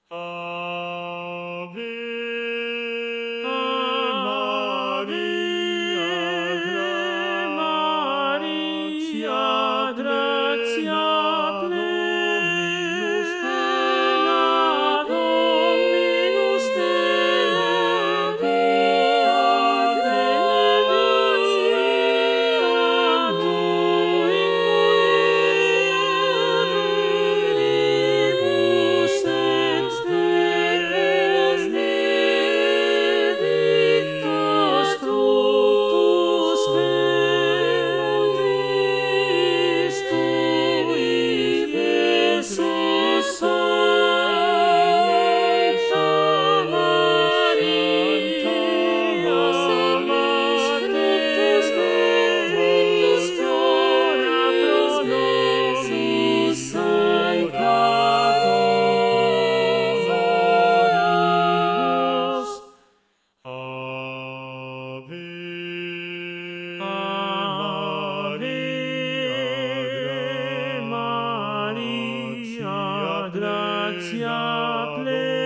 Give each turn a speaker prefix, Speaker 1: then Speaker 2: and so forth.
Speaker 1: Ave
Speaker 2: Maria, gratia
Speaker 1: Dominus
Speaker 2: plena, Dominus tecum, benedicta tu in mulieribus, et benedictus fructus ventris tui, Iesus. Sancta Maria, Mater Dei, ora pro nobis peccatoribus.
Speaker 1: Ave
Speaker 2: Maria, gratia plena.